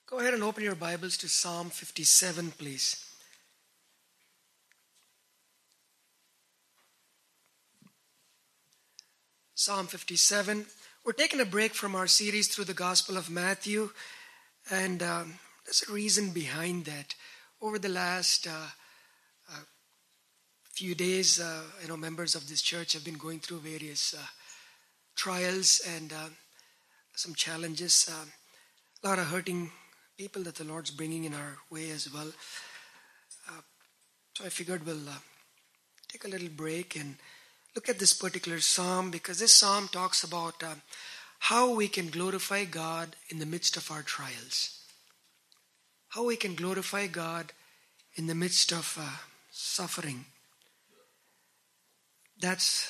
Go ahead and open your Bibles to Psalm 57, please. Psalm 57. We're taking a break from our series through the Gospel of Matthew, and there's a reason behind that. Over the last few days, members of this church have been going through various trials and some challenges. A lot of hurting people that the Lord's bringing in our way as well. So I figured we'll take a little break and look at this particular psalm, because this psalm talks about how we can glorify God in the midst of our trials. How we can glorify God in the midst of suffering. That's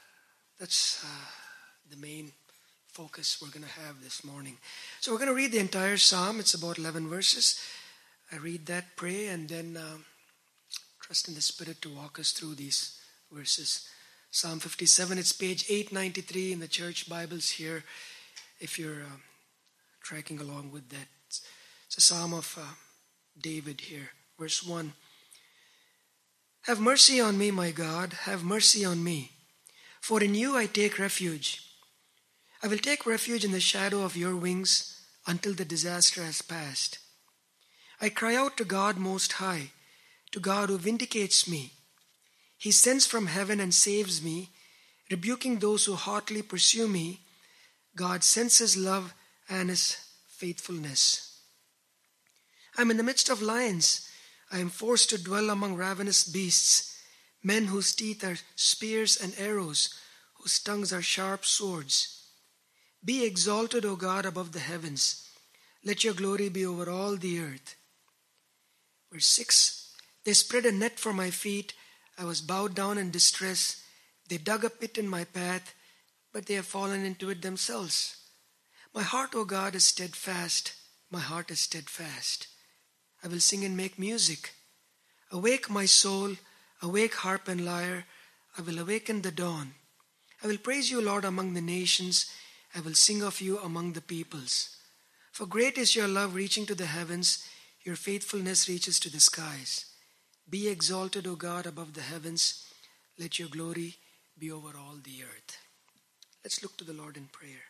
the main focus we're going to have this morning. So we're going to read the entire psalm. It's about 11 verses. I read that, pray, and then trust in the Spirit to walk us through these verses. Psalm 57, it's page 893 in the church Bibles here, if you're tracking along with that. It's a psalm of David here. Verse 1. Have mercy on me, my God, have mercy on me, for in you I take refuge. I will take refuge in the shadow of your wings until the disaster has passed. I cry out to God Most High, to God who vindicates me. He sends from heaven and saves me, rebuking those who hotly pursue me. God sends his love and his faithfulness. I am in the midst of lions. I am forced to dwell among ravenous beasts, men whose teeth are spears and arrows, whose tongues are sharp swords. Be exalted, O God, above the heavens. Let your glory be over all the earth. Verse 6. They spread a net for my feet. I was bowed down in distress. They dug a pit in my path, but they have fallen into it themselves. My heart, O God, is steadfast. My heart is steadfast. I will sing and make music. Awake, my soul. Awake, harp and lyre. I will awaken the dawn. I will praise you, Lord, among the nations. I will sing of you among the peoples. For great is your love reaching to the heavens. Your faithfulness reaches to the skies. Be exalted, O God, above the heavens. Let your glory be over all the earth. Let's look to the Lord in prayer.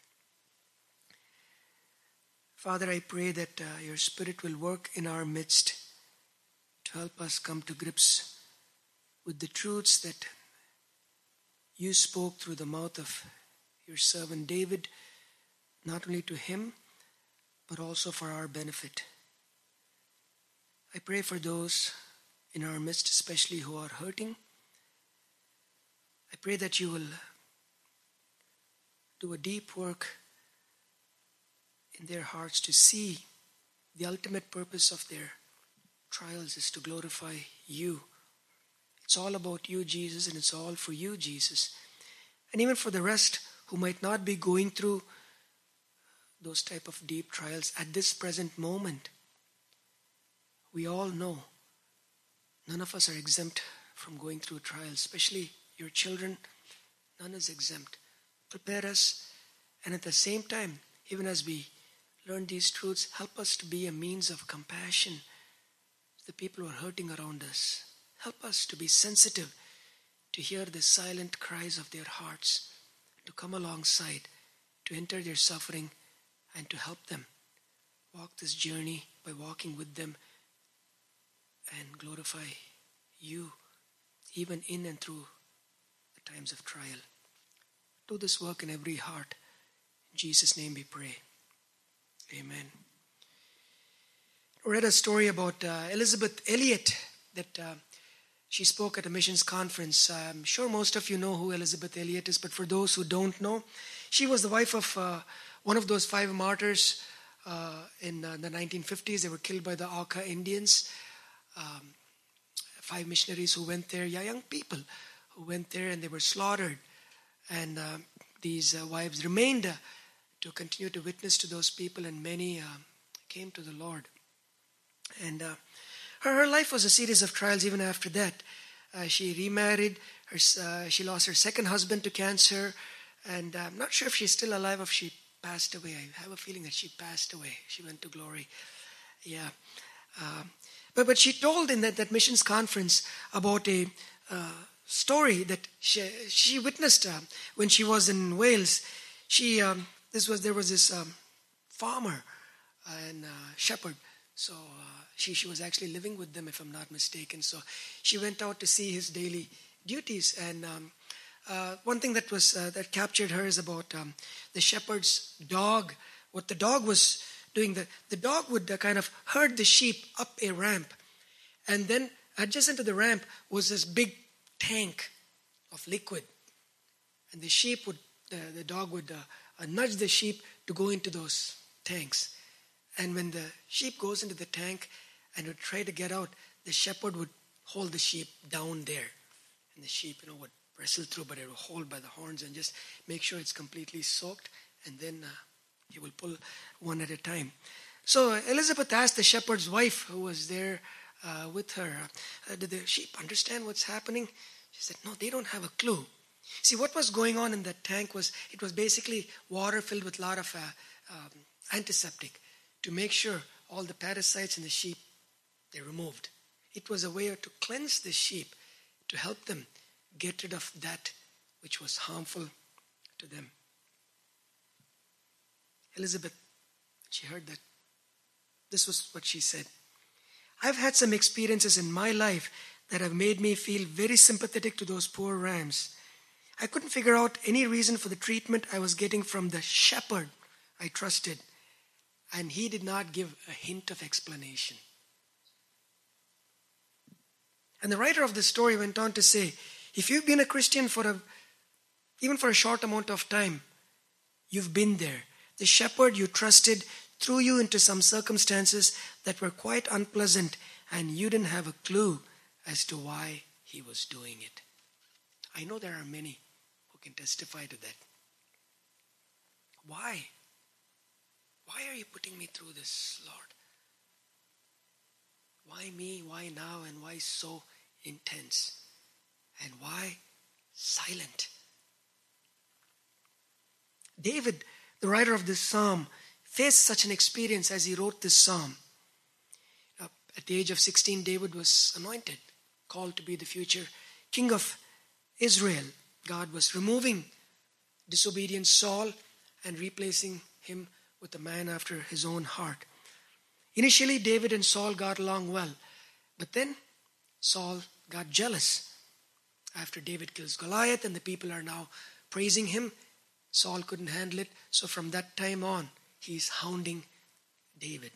Father, I pray that your Spirit will work in our midst to help us come to grips with the truths that you spoke through the mouth of your servant David, not only to him, but also for our benefit. I pray for those in our midst, especially who are hurting. I pray that you will do a deep work in their hearts to see the ultimate purpose of their trials is to glorify you. It's all about you, Jesus, and it's all for you, Jesus. And even for the rest who might not be going through those type of deep trials at this present moment, we all know none of us are exempt from going through trials, especially your children. None is exempt. Prepare us, and at the same time, even as we learn these truths, help us to be a means of compassion to the people who are hurting around us. Help us to be sensitive to hear the silent cries of their hearts, to come alongside, to enter their suffering, and to help them walk this journey by walking with them and glorify you, even in and through the times of trial. Do this work in every heart. In Jesus' name we pray. Amen. I read a story about Elisabeth Elliot that she spoke at a missions conference. I'm sure most of you know who Elisabeth Elliot is, but for those who don't know, she was the wife of one of those 5 martyrs in the 1950s. They were killed by the Auca Indians. 5 missionaries who went there, young people who went there, and they were slaughtered. And these wives remained to continue to witness to those people, and many came to the Lord. And her life was a series of trials even after that. She remarried. She lost her second husband to cancer. And I'm not sure if she's still alive or if she passed away. I have a feeling that she passed away. She went to glory. Yeah. Uh, but she told in that missions conference about a story that she witnessed when she was in Wales. There was this farmer and shepherd. So she was actually living with them, if I'm not mistaken. So she went out to see his daily duties, and one thing that captured her is about the shepherd's dog. What the dog was doing, the dog would kind of herd the sheep up a ramp, and then adjacent to the ramp was this big tank of liquid, and the dog would nudge the sheep to go into those tanks. And when the sheep goes into the tank and would try to get out, the shepherd would hold the sheep down there, and the sheep would wrestle through, but it would hold by the horns and just make sure it's completely soaked, and then he will pull one at a time. So Elizabeth asked the shepherd's wife, who was there with her, did the sheep understand what's happening? She said, no, they don't have a clue. See, what was going on in that tank was basically water filled with a lot of antiseptic to make sure all the parasites in the sheep, they removed. It was a way to cleanse the sheep, to help them get rid of that which was harmful to them. Elizabeth, she heard that. This was what she said. I've had some experiences in my life that have made me feel very sympathetic to those poor rams. I couldn't figure out any reason for the treatment I was getting from the shepherd I trusted, and he did not give a hint of explanation. And the writer of the story went on to say, if you've been a Christian even for a short amount of time, you've been there. The shepherd you trusted threw you into some circumstances that were quite unpleasant, and you didn't have a clue as to why he was doing it. I know there are many who can testify to that. Why? Why are you putting me through this, Lord? Why me? Why now? And why so intense? And why silent? David, the writer of this psalm, faced such an experience as he wrote this psalm. At the age of 16, David was anointed, called to be the future king of Israel. God was removing disobedient Saul and replacing him with a man after his own heart. Initially, David and Saul got along well, but then Saul got jealous. After David kills Goliath and the people are now praising him, Saul couldn't handle it, so from that time on, he's hounding David.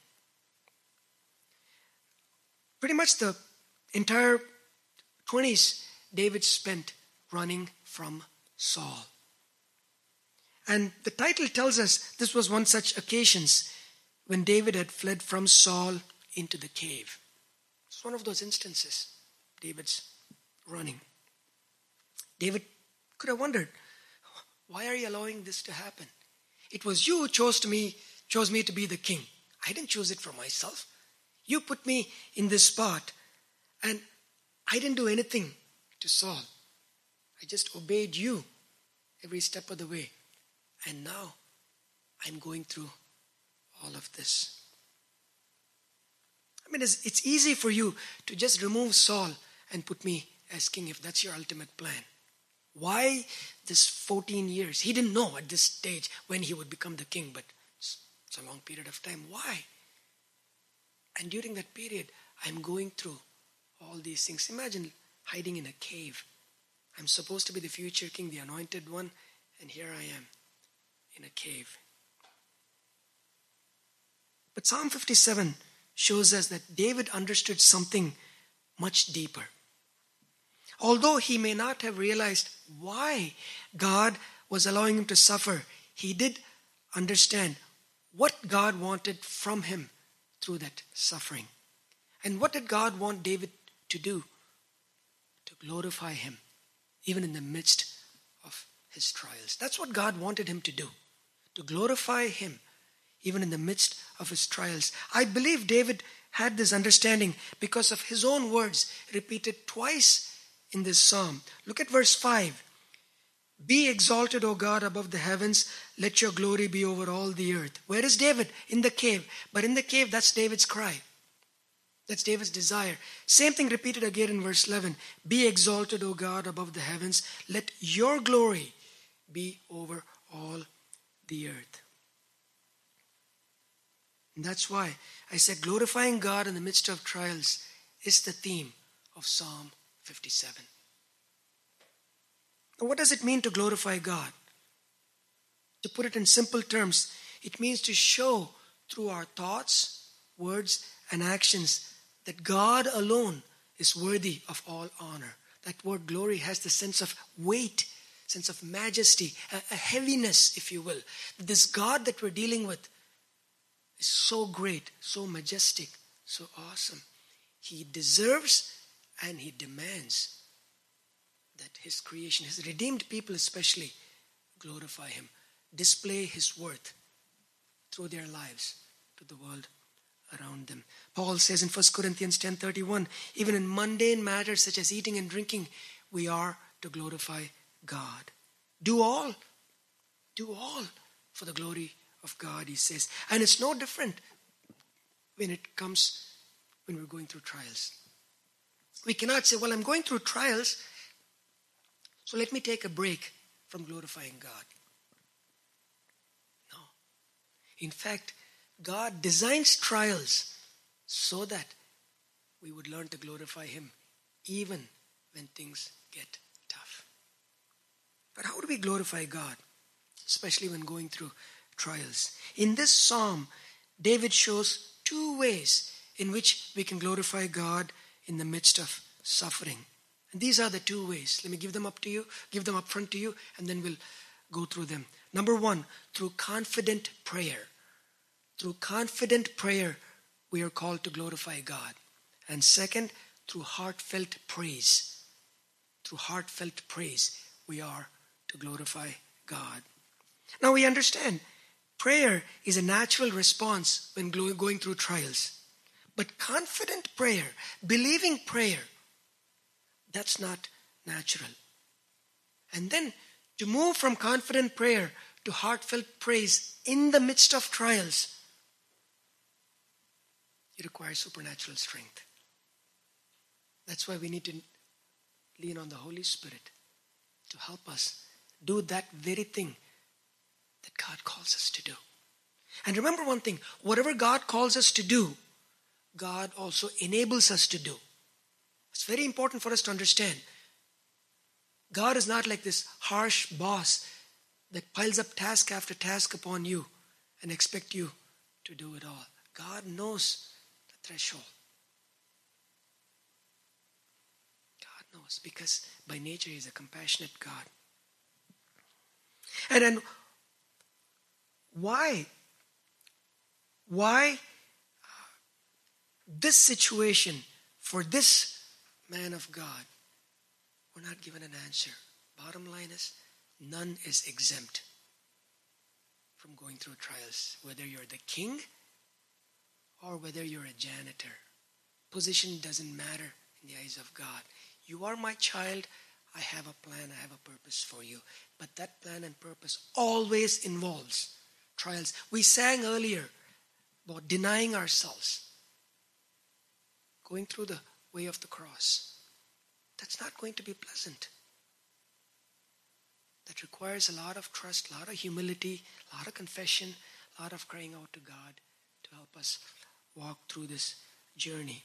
Pretty much the entire 20s, David spent running from Saul. And the title tells us this was one such occasions when David had fled from Saul into the cave. It's one of those instances, David's running. David could have wondered, why are you allowing this to happen? It was you who chose me to be the king. I didn't choose it for myself. You put me in this spot, and I didn't do anything to Saul. I just obeyed you every step of the way. And now I'm going through all of this. I mean, it's easy for you to just remove Saul and put me as king if that's your ultimate plan. Why this 14 years? He didn't know at this stage when he would become the king, but it's a long period of time. Why? And during that period, I'm going through all these things. Imagine hiding in a cave. I'm supposed to be the future king, the anointed one, and here I am in a cave. But Psalm 57 shows us that David understood something much deeper. Although he may not have realized why God was allowing him to suffer, he did understand what God wanted from him through that suffering. And what did God want David to do? To glorify him, even in the midst of his trials. That's what God wanted him to do, to glorify him, even in the midst of his trials. I believe David had this understanding because of his own words repeated twice in this psalm. Look at verse 5. Be exalted, O God, above the heavens. Let your glory be over all the earth. Where is David? In the cave. But in the cave, that's David's cry. That's David's desire. Same thing repeated again in verse 11. Be exalted, O God, above the heavens. Let your glory be over all the earth. And that's why I said glorifying God in the midst of trials is the theme of Psalm 57. Now, what does it mean to glorify God? To put it in simple terms, it means to show through our thoughts, words, and actions that God alone is worthy of all honor. That word glory has the sense of weight, sense of majesty, a heaviness, if you will. This God that we're dealing with is so great, so majestic, so awesome. He deserves and he demands that his creation, his redeemed people especially, glorify him, display his worth through their lives to the world around them. Paul says in 1 Corinthians 10:31, even in mundane matters such as eating and drinking, we are to glorify God. Do all for the glory of God, he says. And it's no different when we're going through trials. We cannot say, well, I'm going through trials, so let me take a break from glorifying God. No. In fact, God designs trials so that we would learn to glorify him even when things get tough. But how do we glorify God, especially when going through trials? In this psalm, David shows two ways in which we can glorify God in the midst of suffering. And these are the two ways. Let me give them up front to you, and then we'll go through them. Number one, through confident prayer. Through confident prayer, we are called to glorify God. And second, through heartfelt praise. Through heartfelt praise, we are to glorify God. Now we understand, prayer is a natural response when going through trials. But confident prayer, believing prayer, that's not natural. And then to move from confident prayer to heartfelt praise in the midst of trials, it requires supernatural strength. That's why we need to lean on the Holy Spirit to help us do that very thing that God calls us to do. And remember one thing, whatever God calls us to do, God also enables us to do. It's very important for us to understand. God is not like this harsh boss that piles up task after task upon you and expect you to do it all. God knows the threshold. God knows, because by nature he is a compassionate God. And then why this situation for this man of God? We're not given an answer. Bottom line is, none is exempt from going through trials. Whether you're the king or whether you're a janitor. Position doesn't matter in the eyes of God. You are my child. I have a plan. I have a purpose for you. But that plan and purpose always involves trials. We sang earlier about denying ourselves. Going through the way of the cross. That's not going to be pleasant. That requires a lot of trust, a lot of humility, a lot of confession, a lot of crying out to God to help us walk through this journey.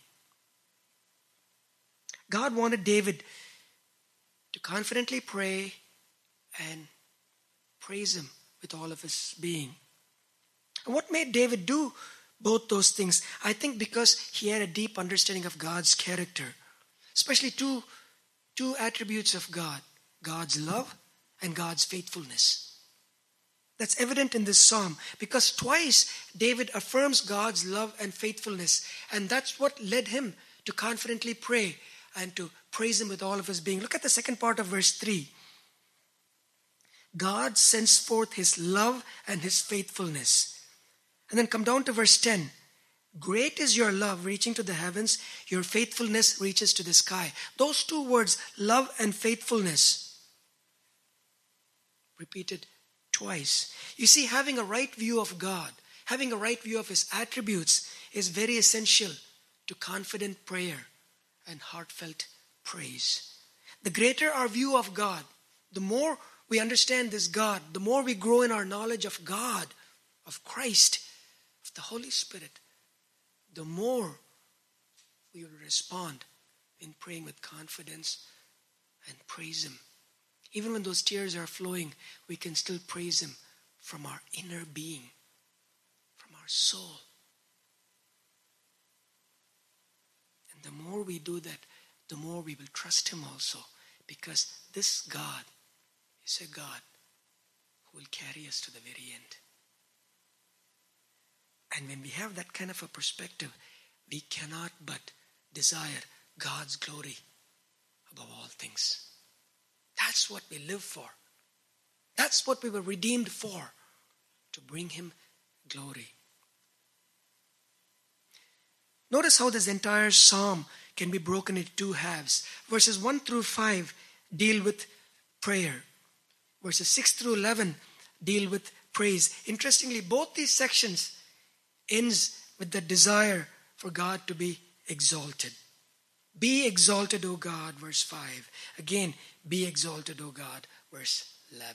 God wanted David to confidently pray and praise him with all of his being. And what made David do both those things? I think because he had a deep understanding of God's character. Especially two attributes of God. God's love and God's faithfulness. That's evident in this psalm because twice David affirms God's love and faithfulness, and that's what led him to confidently pray and to praise him with all of his being. Look at the second part of verse 3. God sends forth his love and his faithfulness. And then come down to verse 10. Great is your love reaching to the heavens, your faithfulness reaches to the sky. Those two words, love and faithfulness, repeated twice. You see, having a right view of God, having a right view of His attributes is very essential to confident prayer and heartfelt praise. The greater our view of God, the more we understand this God, the more we grow in our knowledge of God, of Christ, of the Holy Spirit, the more we will respond in praying with confidence and praise Him. Even when those tears are flowing, we can still praise Him from our inner being, from our soul. And the more we do that, the more we will trust Him also, because this God is a God who will carry us to the very end. And when we have that kind of a perspective, we cannot but desire God's glory above all things. That's what we live for. That's what we were redeemed for, to bring Him glory. Notice how this entire psalm can be broken into two halves. Verses 1 through 5 deal with prayer. Verses 6 through 11 deal with praise. Interestingly, both these sections ends with the desire for God to be exalted. Be exalted, O God, verse 5. Again, be exalted, O God, verse 11.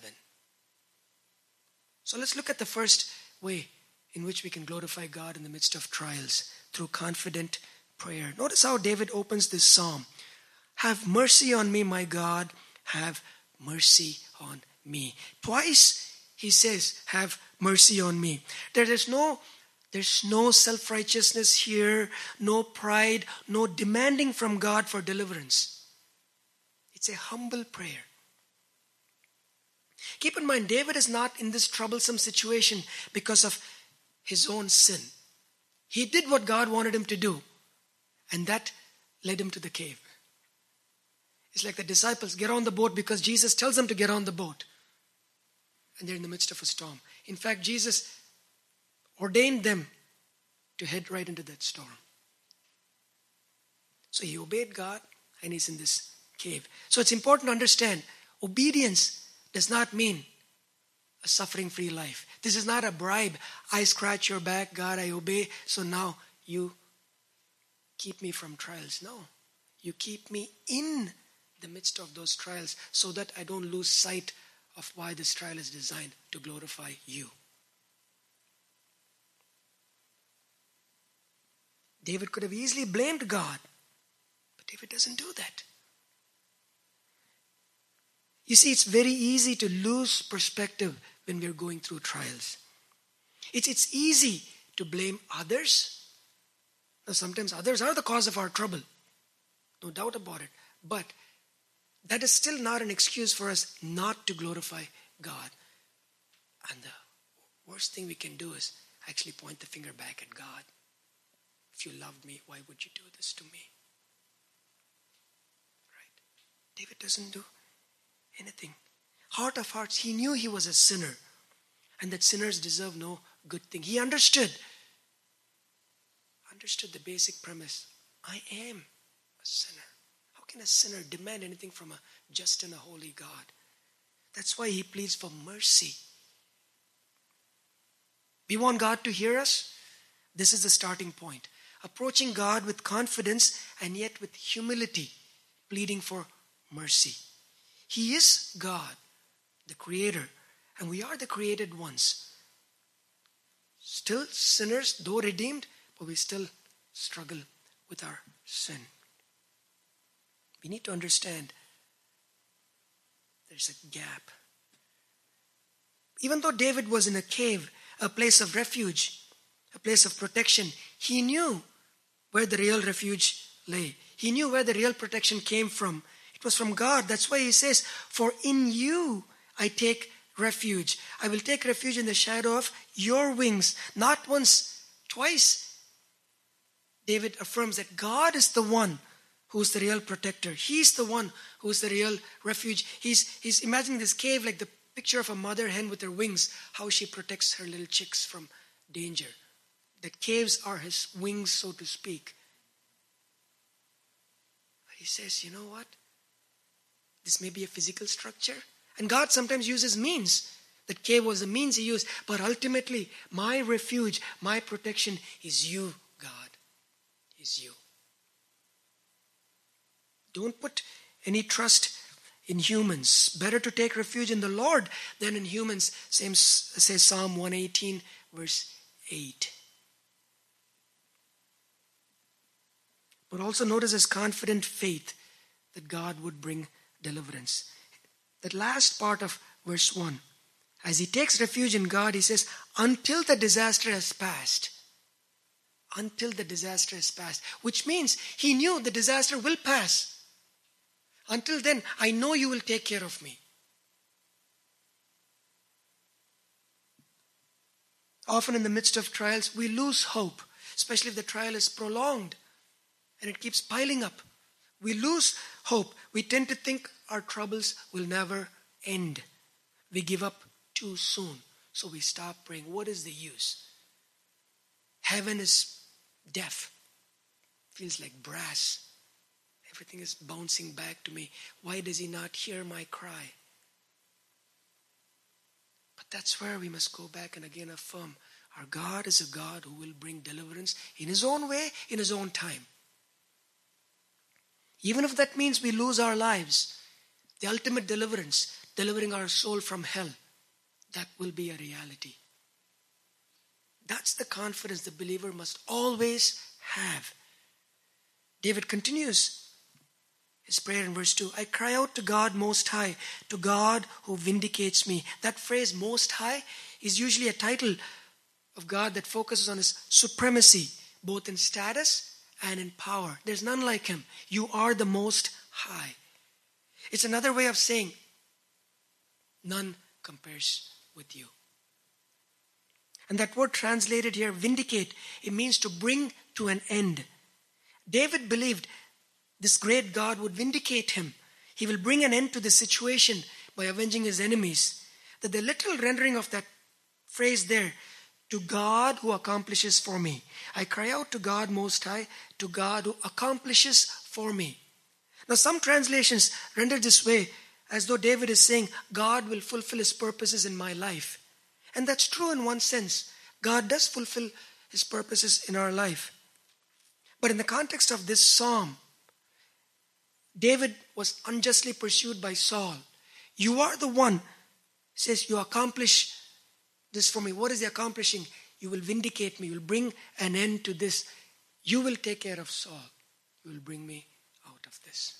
So let's look at the first way in which we can glorify God in the midst of trials, through confident prayer. Notice how David opens this psalm. Have mercy on me, my God, have mercy on me. Twice he says, have mercy on me. There's no self-righteousness here, no pride, no demanding from God for deliverance. It's a humble prayer. Keep in mind, David is not in this troublesome situation because of his own sin. He did what God wanted him to do, and that led him to the cave. It's like the disciples get on the boat because Jesus tells them to get on the boat, and they're in the midst of a storm. In fact, Jesus ordained them to head right into that storm. So he obeyed God, and he's in this cave. So it's important to understand, obedience does not mean a suffering-free life. This is not a bribe. I scratch your back, God, I obey, so now you keep me from trials. No, you keep me in the midst of those trials so that I don't lose sight of why this trial is designed to glorify you. David could have easily blamed God, but David doesn't do that. You see, it's very easy to lose perspective when we're going through trials. It's easy to blame others. Now, sometimes others are the cause of our trouble. No doubt about it. But that is still not an excuse for us not to glorify God. And the worst thing we can do is actually point the finger back at God. If you loved me, why would you do this to me? Right? David doesn't do anything. Heart of hearts, he knew he was a sinner and that sinners deserve no good thing. He understood the basic premise. I am a sinner. How can a sinner demand anything from a just and a holy God? That's why he pleads for mercy. We want God to hear us. This is the starting point. Approaching God with confidence and yet with humility, pleading for mercy. He is God, the Creator, and we are the created ones. Still sinners, though redeemed, but we still struggle with our sin. We need to understand there's a gap. Even though David was in a cave, a place of refuge, a place of protection, he knew where the real refuge lay. He knew where the real protection came from. It was from God. That's why he says, for in you I take refuge. I will take refuge in the shadow of your wings. Not once, twice. David affirms that God is the one who's the real protector. He's the one who's the real refuge. He's imagining this cave like the picture of a mother hen with her wings, how she protects her little chicks from danger. The caves are his wings, so to speak. But he says, you know what? This may be a physical structure. And God sometimes uses means. That cave was the means he used. But ultimately, my refuge, my protection is you, God. Is you. Don't put any trust in humans. Better to take refuge in the Lord than in humans. Same says Psalm 118, verse 8. But also notice his confident faith that God would bring deliverance. That last part of verse 1. As he takes refuge in God, he says, until the disaster has passed. Until the disaster has passed. Which means he knew the disaster will pass. Until then, I know you will take care of me. Often in the midst of trials, we lose hope, especially if the trial is prolonged and it keeps piling up. We lose hope. We tend to think our troubles will never end. We give up too soon, so we stop praying. What is the use? Heaven is deaf. Feels like brass. Everything is bouncing back to me. Why does he not hear my cry? But that's where we must go back and again affirm our God is a God who will bring deliverance in his own way, in his own time. Even if that means we lose our lives, the ultimate deliverance, delivering our soul from hell, that will be a reality. That's the confidence the believer must always have. David continues his prayer in verse 2. I cry out to God Most High, to God who vindicates me. That phrase, Most High, is usually a title of God that focuses on his supremacy, both in status and in power. There's none like him. You are the Most High. It's another way of saying, none compares with you. And that word translated here, vindicate, it means to bring to an end. David believed this great God would vindicate him. He will bring an end to the situation by avenging his enemies. That the literal rendering of that phrase there, to God who accomplishes for me. I cry out to God Most High, to God who accomplishes for me. Now some translations render this way as though David is saying, God will fulfill his purposes in my life. And that's true in one sense. God does fulfill his purposes in our life. But in the context of this psalm, David was unjustly pursued by Saul. You are the one, says, you accomplish this for me. What is he accomplishing? You will vindicate me. You will bring an end to this. You will take care of Saul. You will bring me out of this.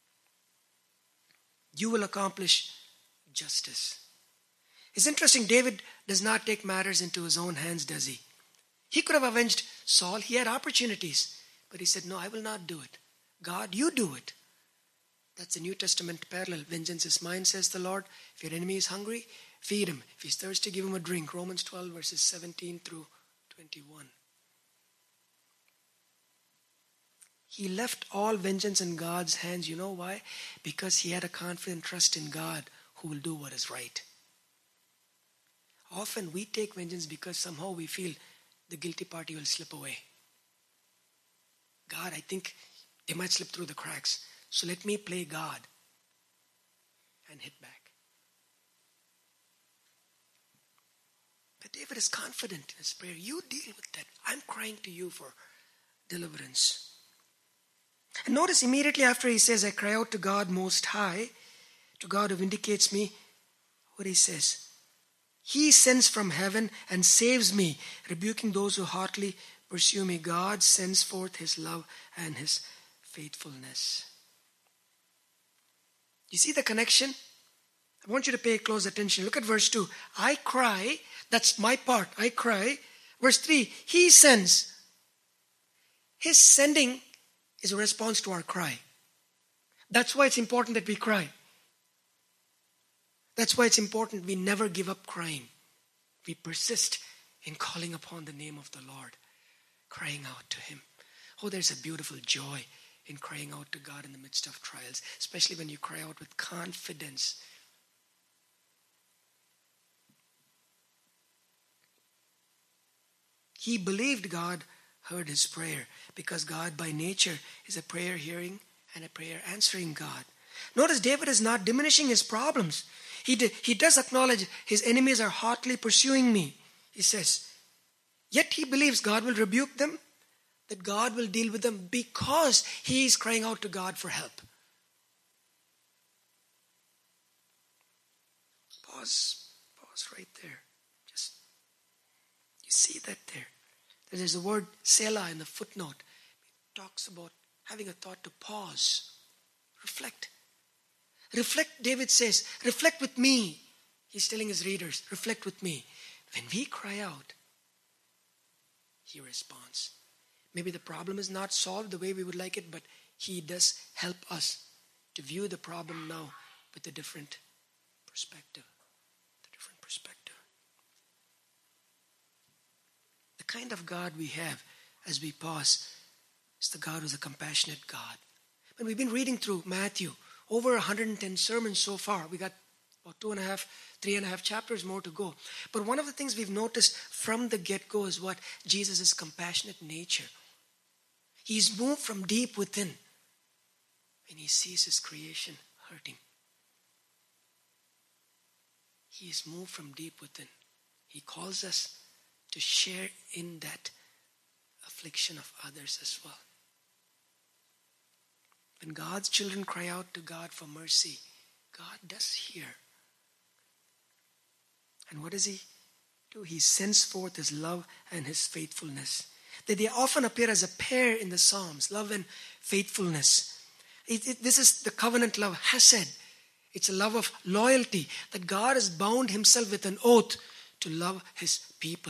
You will accomplish justice. It's interesting, David does not take matters into his own hands, does he? He could have avenged Saul. He had opportunities. But he said, no, I will not do it. God, you do it. That's a New Testament parallel. Vengeance is mine, says the Lord. If your enemy is hungry, feed him. If he's thirsty, give him a drink. Romans 12, verses 17 through 21. He left all vengeance in God's hands. You know why? Because he had a confident trust in God who will do what is right. Often we take vengeance because somehow we feel the guilty party will slip away. God, I think they might slip through the cracks. So let me play God and hit back. But David is confident in his prayer. You deal with that. I'm crying to you for deliverance. And notice immediately after he says, I cry out to God Most High, to God who vindicates me, what he says. He sends from heaven and saves me, rebuking those who hotly pursue me. God sends forth his love and his faithfulness. You see the connection? I want you to pay close attention. Look at verse 2. I cry, that's my part, I cry. Verse 3, he sends. His sending is a response to our cry. That's why it's important that we cry. That's why it's important we never give up crying. We persist in calling upon the name of the Lord, crying out to him. Oh, there's a beautiful joy in crying out to God in the midst of trials, especially when you cry out with confidence. He believed God heard his prayer because God by nature is a prayer hearing and a prayer answering God. Notice David is not diminishing his problems. He does acknowledge his enemies are hotly pursuing me. He says, yet he believes God will rebuke them, that God will deal with them because he is crying out to God for help. Pause right there. Just, you see that there. There's a word Selah in the footnote. It talks about having a thought to pause. Reflect. Reflect, David says, reflect with me. He's telling his readers, reflect with me. When we cry out, he responds. Maybe the problem is not solved the way we would like it, but he does help us to view the problem now with a different perspective. The kind of God we have as we pause is the God who's a compassionate God. When we've been reading through Matthew, over 110 sermons so far, we got about 3.5 chapters more to go. But one of the things we've noticed from the get-go is what? Jesus' compassionate nature. He's moved from deep within when he sees his creation hurting. He is moved from deep within. He calls us to share in that affliction of others as well. When God's children cry out to God for mercy, God does hear. And what does he do? He sends forth his love and his faithfulness. They often appear as a pair in the Psalms, love and faithfulness. This is the covenant love, hesed. It's a love of loyalty, that God has bound himself with an oath to love his people.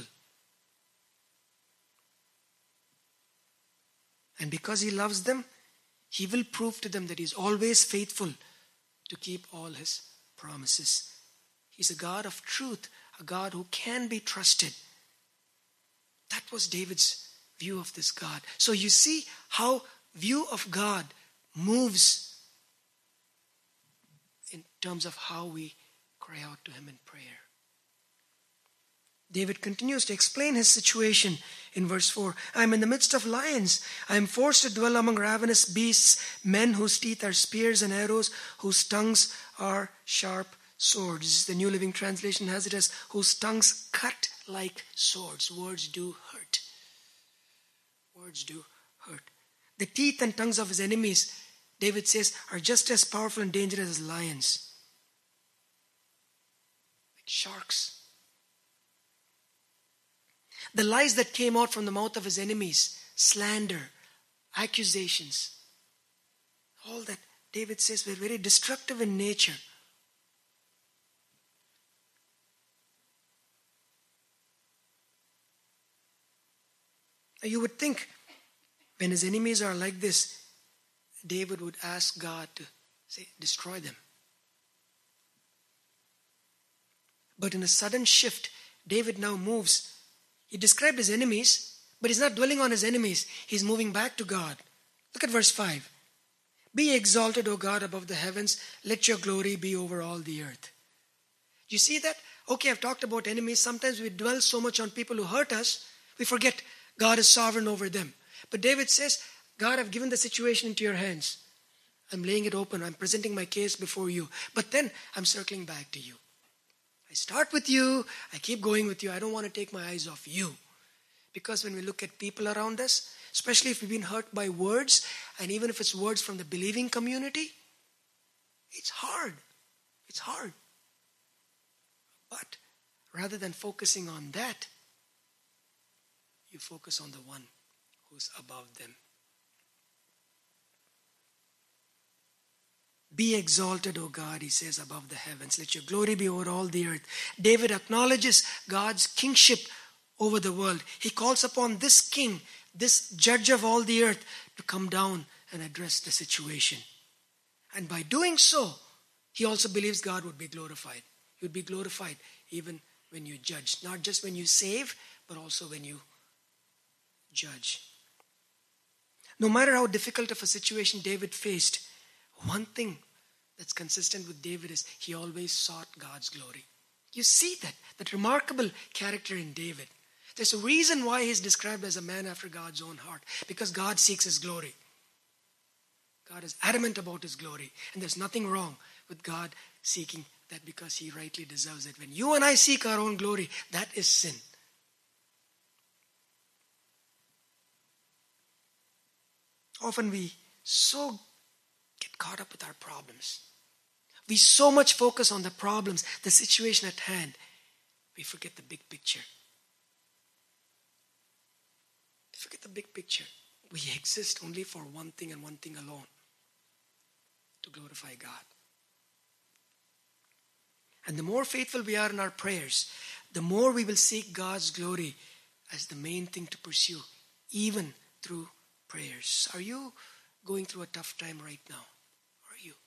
And because he loves them, he will prove to them that he's always faithful to keep all his promises. He's a God of truth, a God who can be trusted. That was David's view of this God. So you see how view of God moves in terms of how we cry out to him in prayer. David continues to explain his situation in verse 4. I am in the midst of lions. I am forced to dwell among ravenous beasts, men whose teeth are spears and arrows, whose tongues are sharp swords. The New Living Translation has it as whose tongues cut like swords. Words do hurt. Words do hurt. The teeth and tongues of his enemies, David says, are just as powerful and dangerous as lions. Like sharks. The lies that came out from the mouth of his enemies, slander, accusations, all that David says were very destructive in nature. Now you would think when his enemies are like this, David would ask God to say, destroy them. But in a sudden shift, David now moves. He described his enemies, but he's not dwelling on his enemies. He's moving back to God. Look at verse 5. Be exalted, O God, above the heavens. Let your glory be over all the earth. You see that? Okay, I've talked about enemies. Sometimes we dwell so much on people who hurt us, we forget God is sovereign over them. But David says, God, I've given the situation into your hands. I'm laying it open. I'm presenting my case before you. But then I'm circling back to you. I start with you. I keep going with you. I don't want to take my eyes off you. Because when we look at people around us, especially if we've been hurt by words, and even if it's words from the believing community, it's hard. It's hard. But rather than focusing on that, you focus on the one who's above them. Be exalted, O God, he says, above the heavens. Let your glory be over all the earth. David acknowledges God's kingship over the world. He calls upon this king, this judge of all the earth, to come down and address the situation. And by doing so, he also believes God would be glorified. He would be glorified even when you judge. Not just when you save, but also when you judge. No matter how difficult of a situation David faced, one thing that's consistent with David is he always sought God's glory. You see that remarkable character in David. There's a reason why he's described as a man after God's own heart. Because God seeks his glory. God is adamant about his glory. And there's nothing wrong with God seeking that because he rightly deserves it. When you and I seek our own glory, that is sin. Often we so get caught up with our problems. We so much focus on the problems, the situation at hand. We forget the big picture. We forget the big picture. We exist only for one thing and one thing alone. To glorify God. And the more faithful we are in our prayers, the more we will seek God's glory as the main thing to pursue, even through prayers. Are you going through a tough time right now? Are you?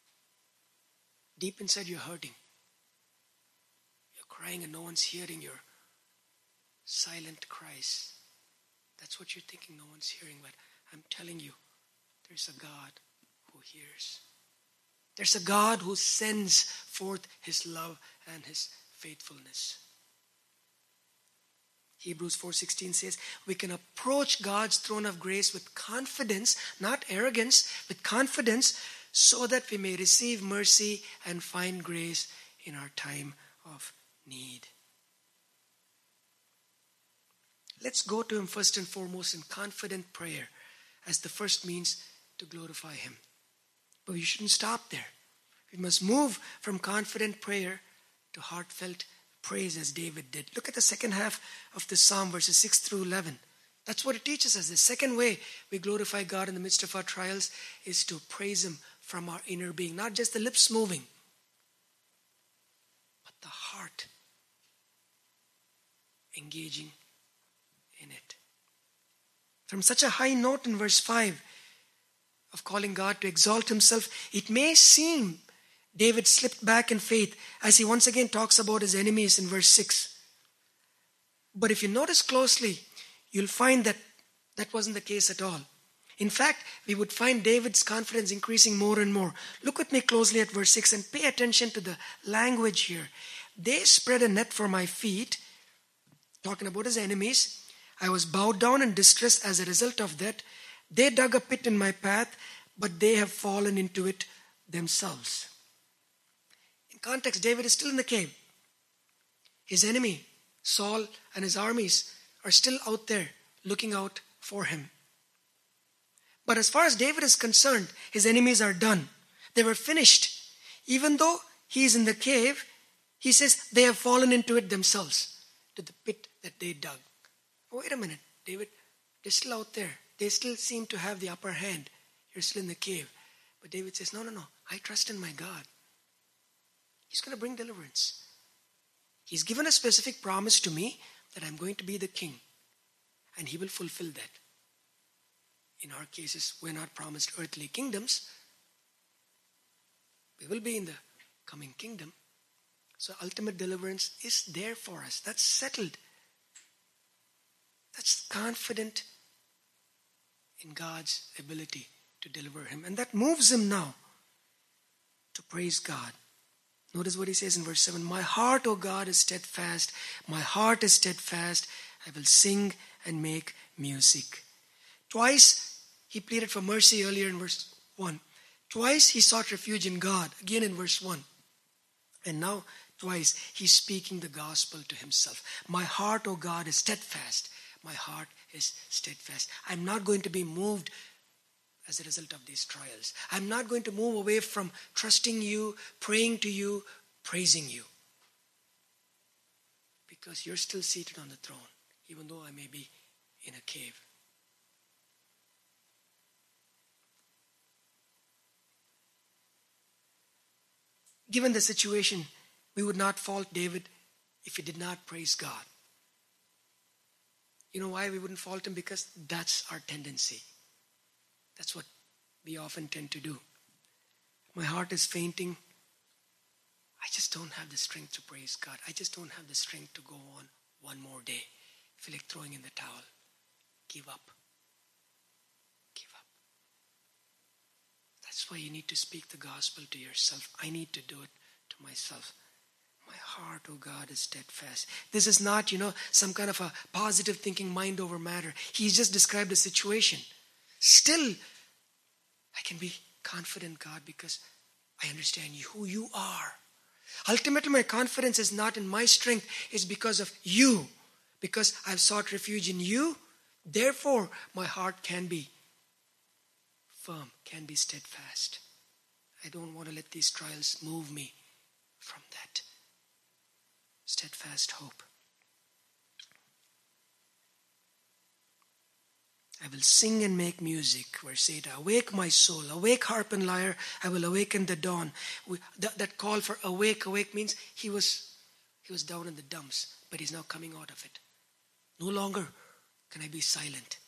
Deep inside you're hurting. You're crying and no one's hearing your silent cries. That's what you're thinking, no one's hearing. But I'm telling you, there's a God who hears. There's a God who sends forth His love and His faithfulness. Hebrews 4:16 says, we can approach God's throne of grace with confidence, not arrogance, with confidence, so that we may receive mercy and find grace in our time of need. Let's go to Him first and foremost in confident prayer as the first means to glorify Him. But we shouldn't stop there. We must move from confident prayer to heartfelt praise as David did. Look at the second half of the psalm, verses 6 through 11. That's what it teaches us. The second way we glorify God in the midst of our trials is to praise Him from our inner being. Not just the lips moving, but the heart engaging in it. From such a high note in verse 5 of calling God to exalt Himself, it may seem David slipped back in faith as he once again talks about his enemies in verse 6. But if you notice closely, you'll find that that wasn't the case at all. In fact, we would find David's confidence increasing more and more. Look with me closely at verse 6 and pay attention to the language here. They spread a net for my feet, talking about his enemies. I was bowed down and distressed as a result of that. They dug a pit in my path, but they have fallen into it themselves. In context, David is still in the cave. His enemy, Saul, and his armies are still out there looking out for him. But as far as David is concerned, his enemies are done. They were finished. Even though he is in the cave, he says they have fallen into it themselves, to the pit that they dug. Oh, wait a minute, David, they're still out there. They still seem to have the upper hand. You're still in the cave. But David says, no, I trust in my God. He's going to bring deliverance. He's given a specific promise to me that I'm going to be the king. And He will fulfill that. In our cases, we're not promised earthly kingdoms. We will be in the coming kingdom. So ultimate deliverance is there for us. That's settled. That's confident in God's ability to deliver him. And that moves him now to praise God. Notice what he says in verse 7. My heart, O God, is steadfast. My heart is steadfast. I will sing and make music. Twice he pleaded for mercy earlier in verse 1. Twice he sought refuge in God, again in verse 1. And now twice he's speaking the gospel to himself. My heart, O God, is steadfast. My heart is steadfast. I'm not going to be moved as a result of these trials. I'm not going to move away from trusting you, praying to you, praising you. Because you're still seated on the throne, even though I may be in a cave. Given the situation, we would not fault David if he did not praise God. You know why we wouldn't fault him? Because that's our tendency. That's what we often tend to do. My heart is fainting. I just don't have the strength to praise God. I just don't have the strength to go on one more day. I feel like throwing in the towel. Give up. Give up. That's why you need to speak the gospel to yourself. I need to do it to myself. My heart, oh God, is steadfast. This is not, some kind of a positive thinking mind over matter. He's just described a situation. Still, I can be confident, God, because I understand who you are. Ultimately, my confidence is not in my strength, it's because of you. Because I've sought refuge in you, therefore my heart can be firm, can be steadfast. I don't want to let these trials move me from that steadfast hope. I will sing and make music, verse 8. Awake my soul, awake harp and lyre, I will awaken the dawn. That call for awake means he was down in the dumps, but he's now coming out of it. No longer can I be silent.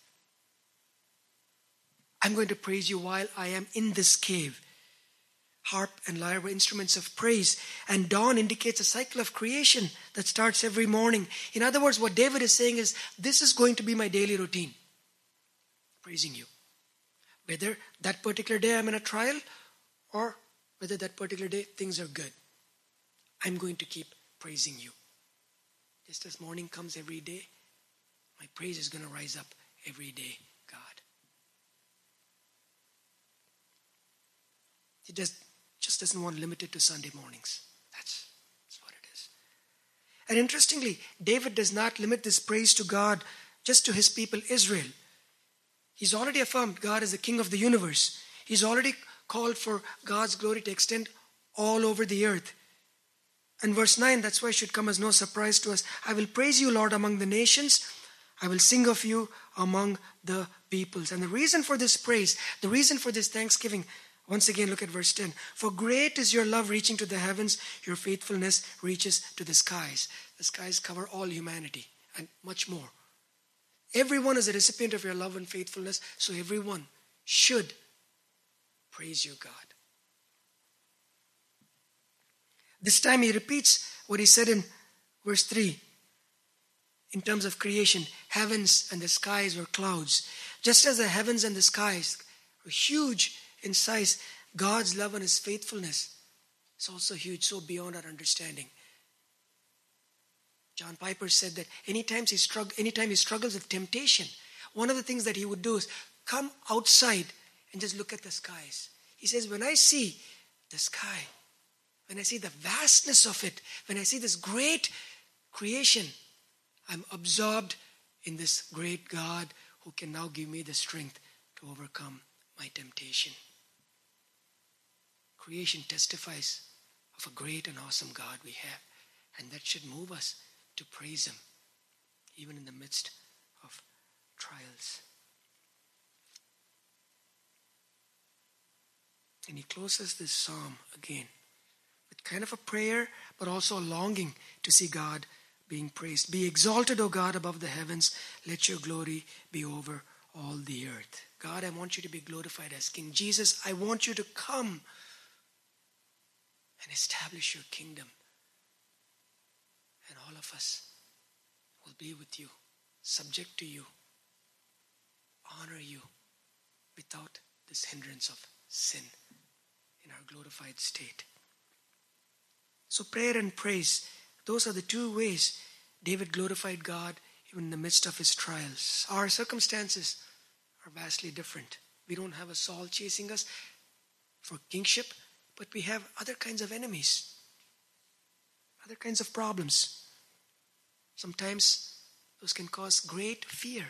I'm going to praise you while I am in this cave. Harp and lyre were instruments of praise, and dawn indicates a cycle of creation that starts every morning. In other words, what David is saying is, this is going to be my daily routine. Praising you. Whether that particular day I'm in a trial or whether that particular day things are good, I'm going to keep praising you. Just as morning comes every day, my praise is going to rise up every day, God. He just doesn't want to limit it to Sunday mornings. That's what it is. And interestingly, David does not limit this praise to God just to his people Israel. He's already affirmed God is the King of the universe. He's already called for God's glory to extend all over the earth. And verse 9, that's why it should come as no surprise to us. I will praise you, Lord, among the nations. I will sing of you among the peoples. And the reason for this praise, the reason for this thanksgiving, once again look at verse 10. For great is your love reaching to the heavens, your faithfulness reaches to the skies. The skies cover all humanity and much more. Everyone is a recipient of your love and faithfulness, so everyone should praise you, God. This time he repeats what he said in verse 3. In terms of creation, heavens and the skies were clouds. Just as the heavens and the skies were huge in size, God's love and his faithfulness is also huge, so beyond our understanding. John Piper said that anytime he struggles with temptation, one of the things that he would do is come outside and just look at the skies. He says, when I see the sky, when I see the vastness of it, when I see this great creation, I'm absorbed in this great God who can now give me the strength to overcome my temptation. Creation testifies of a great and awesome God we have, and that should move us to praise him, even in the midst of trials. And he closes this psalm again with kind of a prayer, but also a longing to see God being praised. Be exalted, O God, above the heavens. Let your glory be over all the earth. God, I want you to be glorified as King. Jesus, I want you to come and establish your kingdom. And all of us will be with you, subject to you, honor you without this hindrance of sin in our glorified state. So prayer and praise, those are the two ways David glorified God even in the midst of his trials. Our circumstances are vastly different. We don't have a Saul chasing us for kingship, but we have other kinds of enemies, other kinds of problems. Sometimes those can cause great fear,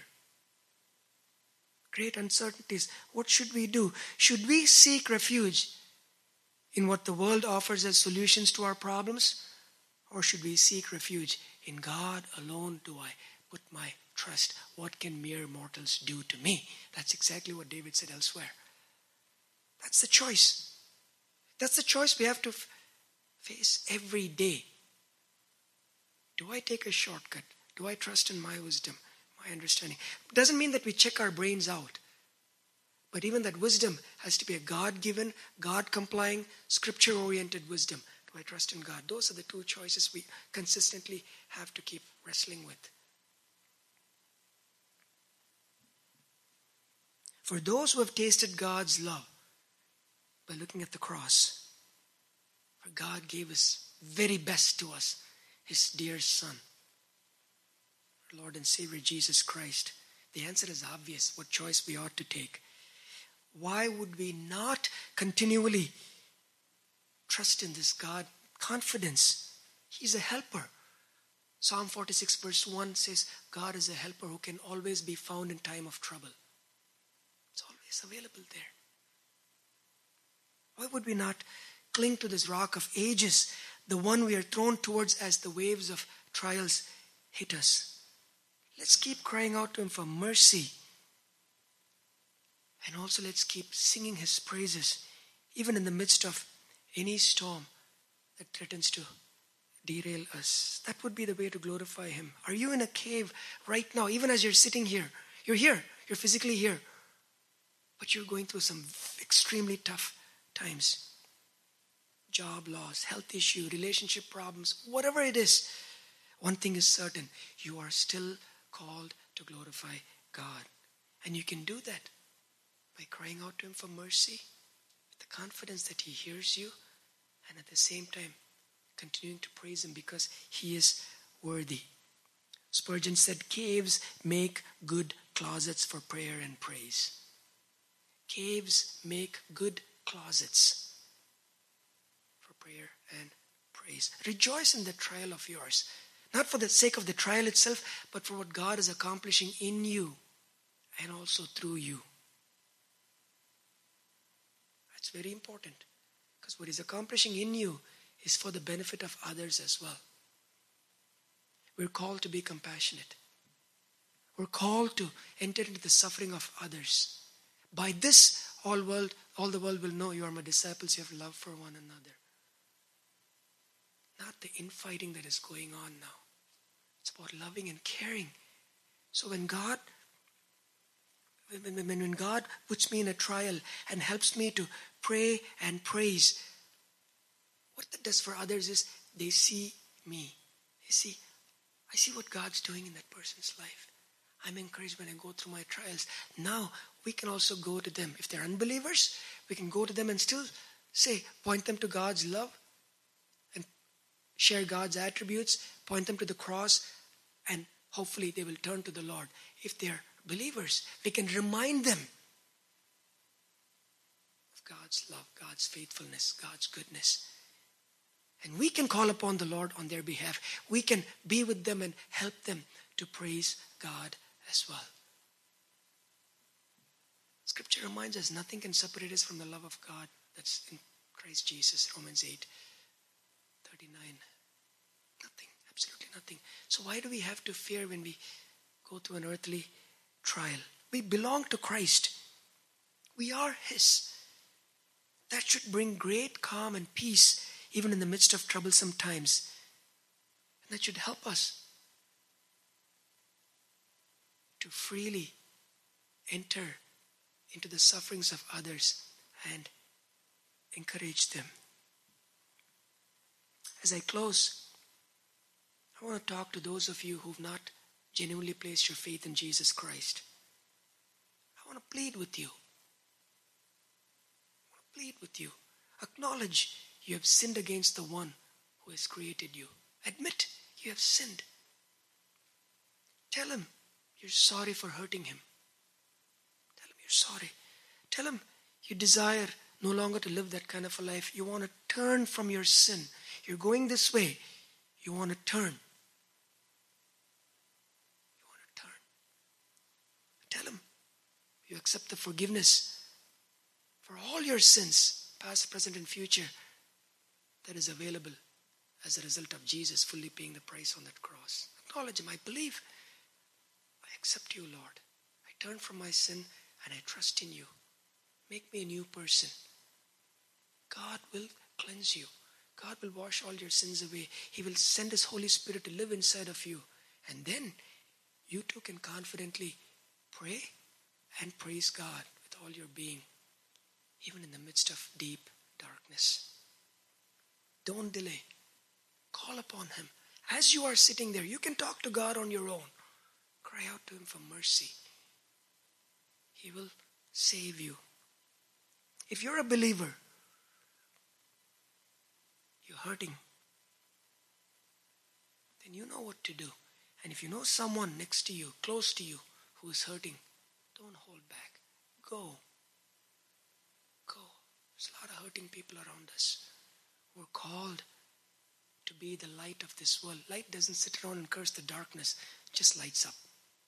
great uncertainties. What should we do? Should we seek refuge in what the world offers as solutions to our problems? Or should we seek refuge in God alone? Do I put my trust? What can mere mortals do to me? That's exactly what David said elsewhere. That's the choice. That's the choice we have to face every day. Do I take a shortcut? Do I trust in my wisdom, my understanding? It doesn't mean that we check our brains out. But even that wisdom has to be a God-given, God-complying, scripture-oriented wisdom. Do I trust in God? Those are the two choices we consistently have to keep wrestling with. For those who have tasted God's love by looking at the cross, for God gave his very best to us, his dear Son, our Lord and Savior Jesus Christ. The answer is obvious, what choice we ought to take. Why would we not continually trust in this God confidence. He's a helper. Psalm 46 verse 1 says, God is a helper who can always be found in time of trouble. It's always available there. Why would we not cling to this rock of ages, the one we are thrown towards as the waves of trials hit us? Let's keep crying out to Him for mercy. And also let's keep singing His praises, even in the midst of any storm that threatens to derail us. That would be the way to glorify Him. Are you in a cave right now, even as you're sitting here? You're here, you're physically here, but you're going through some extremely tough times. Job loss, health issue, relationship problems, whatever it is. One thing is certain, you are still called to glorify God. And you can do that by crying out to Him for mercy, with the confidence that He hears you, and at the same time continuing to praise Him because He is worthy. Spurgeon said, caves make good closets for prayer and praise. Caves make good closets for prayer and praise. Rejoice in the trial of yours. Not for the sake of the trial itself, but for what God is accomplishing in you and also through you. That's very important, because what He's accomplishing in you is for the benefit of others as well. We're called to be compassionate. We're called to enter into the suffering of others. By this, all the world will know you are my disciples. You have love for one another. Not the infighting that is going on now. It's about loving and caring. So when God puts me in a trial and helps me to pray and praise, what that does for others is they see me. I see what God's doing in that person's life. I'm encouraged when I go through my trials. Now we can also go to them. If they're unbelievers, we can go to them and still point them to God's love and share God's attributes, point them to the cross, and hopefully they will turn to the Lord. If they're believers, we can remind them of God's love, God's faithfulness, God's goodness. And we can call upon the Lord on their behalf. We can be with them and help them to praise God as well. Scripture reminds us nothing can separate us from the love of God that's in Christ Jesus, Romans 8:39. Nothing, absolutely nothing. So why do we have to fear when we go through an earthly trial? We belong to Christ. We are His. That should bring great calm and peace even in the midst of troublesome times. And that should help us to freely enter into the sufferings of others and encourage them. As I close, I want to talk to those of you who've not genuinely placed your faith in Jesus Christ. I want to plead with you. Acknowledge you have sinned against the one who has created you. Admit you have sinned. Tell Him you're sorry for hurting Him. Tell Him you're sorry. Tell Him you desire no longer to live that kind of a life. You want to turn from your sin. You're going this way. You want to turn. Tell Him you accept the forgiveness for all your sins, past, present, and future, that is available as a result of Jesus fully paying the price on that cross. Acknowledge Him. I believe. I accept you, Lord. I turn from my sin and I trust in you. Make me a new person. God will cleanse you. God will wash all your sins away. He will send His Holy Spirit to live inside of you. And then you too can confidently pray and praise God with all your being, even in the midst of deep darkness. Don't delay. Call upon Him. As you are sitting there, you can talk to God on your own. Cry out to Him for mercy. He will save you. If you're a believer, you're hurting, then you know what to do. And if you know someone next to you, close to you, who is hurting, don't hold back. Go. There's a lot of hurting people around us. We're called to be the light of this world. Light doesn't sit around and curse the darkness, it just lights up.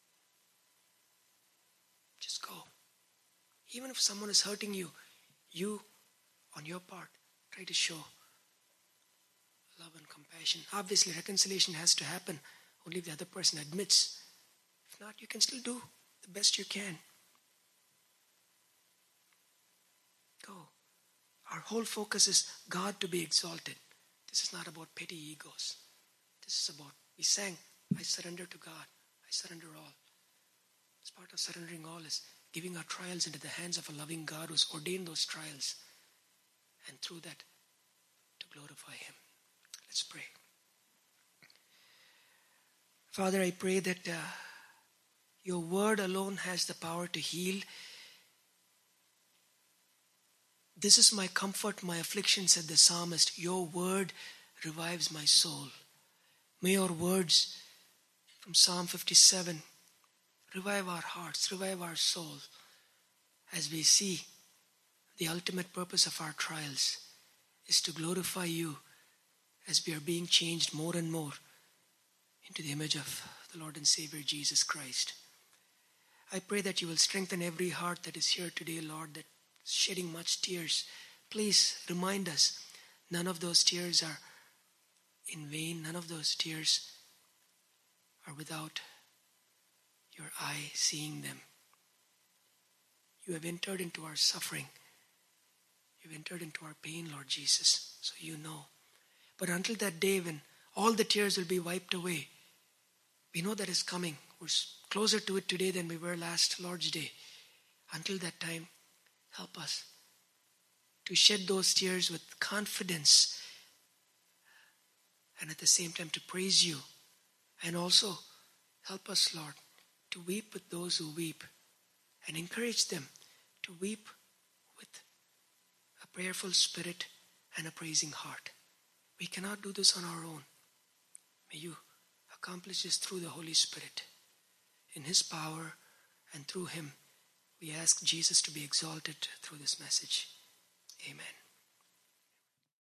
Just go. Even if someone is hurting you, you, on your part, try to show love and compassion. Obviously, reconciliation has to happen only if the other person admits. If not, you can still do the best you can. Go. Our whole focus is God to be exalted. This is not about petty egos. This is about, we sang, I surrender to God. I surrender all. As part of surrendering all is giving our trials into the hands of a loving God who's ordained those trials. And through that, to glorify Him. Let's pray. Father, I pray that your word alone has the power to heal. This is my comfort, my affliction, said the psalmist. Your word revives my soul. May your words from Psalm 57 revive our hearts, revive our soul as we see the ultimate purpose of our trials is to glorify you as we are being changed more and more into the image of the Lord and Savior Jesus Christ. I pray that you will strengthen every heart that is here today, Lord, that is shedding much tears. Please remind us, none of those tears are in vain. None of those tears are without your eye seeing them. You have entered into our suffering. You've entered into our pain, Lord Jesus, so you know. But until that day when all the tears will be wiped away, we know that is coming. We're closer to it today than we were last Lord's Day. Until that time, help us to shed those tears with confidence and at the same time to praise you. And also help us, Lord, to weep with those who weep and encourage them to weep with a prayerful spirit and a praising heart. We cannot do this on our own. May you accomplish this through the Holy Spirit. In His power and through Him, we ask Jesus to be exalted through this message. Amen.